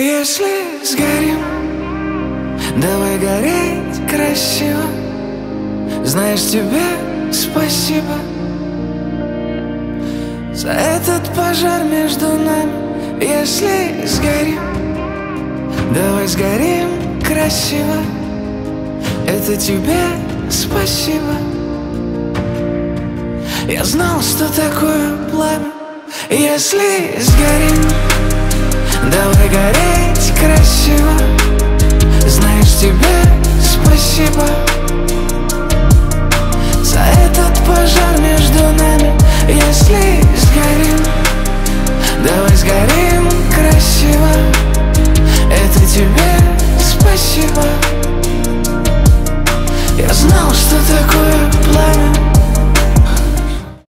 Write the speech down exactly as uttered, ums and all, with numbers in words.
Если сгорим, давай гореть красиво. Знаешь, тебе спасибо за этот пожар между нами. Если сгорим, давай сгорим красиво. Это тебе спасибо. Я знал, что такое пламя. Если сгорим, давай гореть красиво. Знаешь, тебе спасибо за этот пожар между нами. Если